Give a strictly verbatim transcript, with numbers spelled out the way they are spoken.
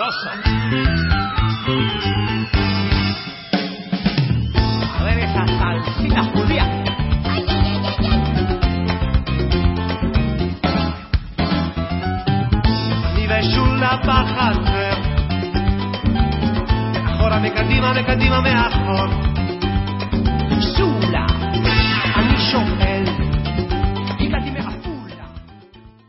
cosa. A ver esa salsita, Julia. Mi besulla pajater. Ahora me cativa, me cativa, me ajor.